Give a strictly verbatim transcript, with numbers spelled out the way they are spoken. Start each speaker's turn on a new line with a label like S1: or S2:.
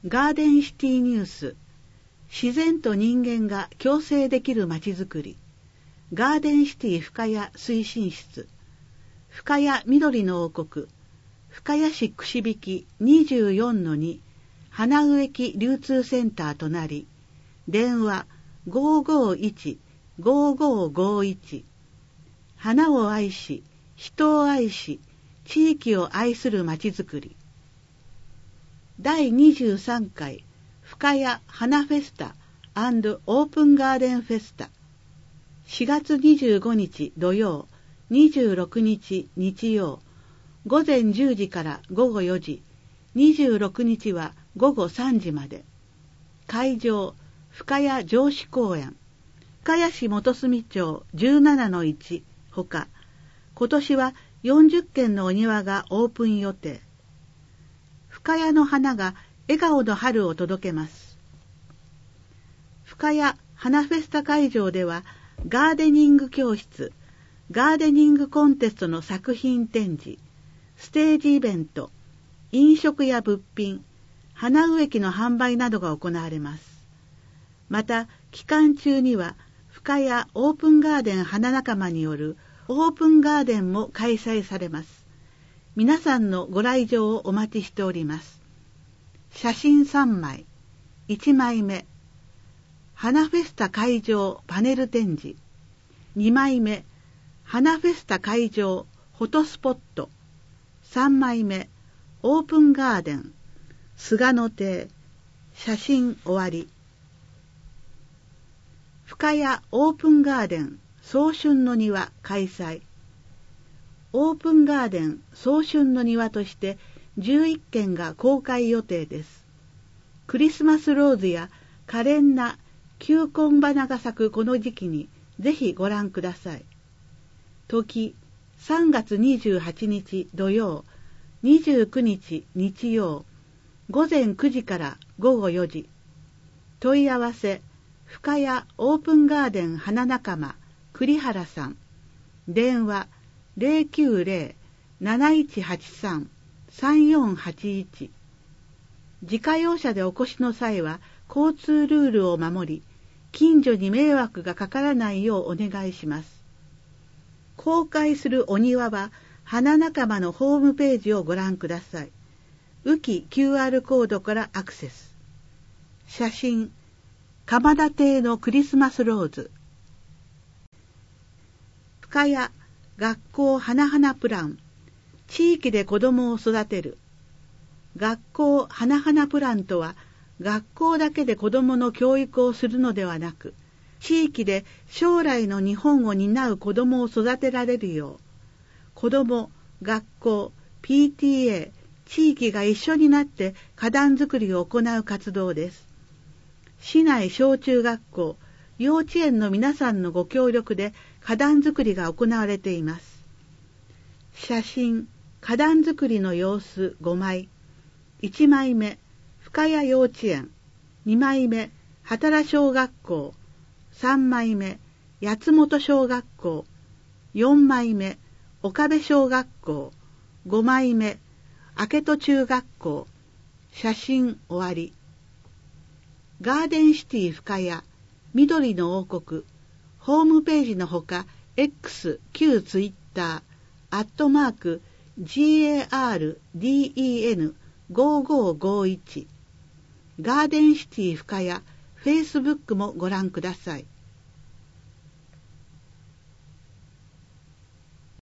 S1: ガーデンシティニュース、自然と人間が共生できるまちづくり、ガーデンシティ深谷推進室、深谷緑の王国、深谷市串引 にじゅうよんのに 花植木流通センターとなり、電話 ごーごーいち ごーごーごーいち、花を愛し、人を愛し、地域を愛するまちづくり。だいにじゅうさんかい深谷花フェスタ&オープンガーデンフェスタ、しがつにじゅうごにち土曜、にじゅうろくにち日曜、ごぜんじゅうじからごごよじ、にじゅうろくにちはごごさんじまで。会場、深谷城址公園、深谷市元住町 じゅうななのいち ほか、今年はよんじゅっけんのお庭がオープン予定。深谷の花が笑顔の春を届けます。深谷花フェスタ会場では、ガーデニング教室、ガーデニングコンテストの作品展示、ステージイベント、飲食や物品、花植木の販売などが行われます。また、期間中には、深谷オープンガーデン花仲間によるオープンガーデンも開催されます。皆さんのご来場をお待ちしております。写真さんまい。いちまいめ、花フェスタ会場パネル展示。にまいめ、花フェスタ会場フォトスポット。さんまいめ、オープンガーデン菅野亭。写真終わり。深谷オープンガーデン早春の庭開催。オープンガーデン早春の庭としてじゅういっけんが公開予定です。クリスマスローズや可憐な球根花が咲くこの時期にぜひご覧ください。時、さんがつにじゅうはちにち土曜、にじゅうくにち日曜、ごぜんくじからごごよじ。問い合わせ、深谷オープンガーデン花仲間栗原さん。電話 ゼロきゅうゼロ なないちはちさん さんよんはちいち。自家用車でお越しの際は交通ルールを守り、近所に迷惑がかからないようお願いします。公開するお庭は花仲間のホームページをご覧ください。浮き キューアール コードからアクセス。写真、鎌田邸のクリスマスローズ。深谷学校花々プラン、地域で子どもを育てる。学校花々プランとは、学校だけで子どもの教育をするのではなく、地域で将来の日本を担う子どもを育てられるよう、子ども、学校、ピーティーエー、地域が一緒になって花壇作りを行う活動です。市内小中学校、幼稚園の皆さんのご協力で花壇作りが行われています。写真、花壇作りの様子ごまい。いちまいめ、深谷幼稚園。にまいめ、畑小学校。さんまいめ、八本小学校。よんまいめ、岡部小学校。ごまいめ、明戸中学校。写真終わり。ガーデンシティ深谷、緑の王国、ホームページのほか、X、旧ツイッター、アットマーク、ジーエーアールディーイーエヌごーごーごーいち、ガーデンシティ深谷、フェイスブックもご覧ください。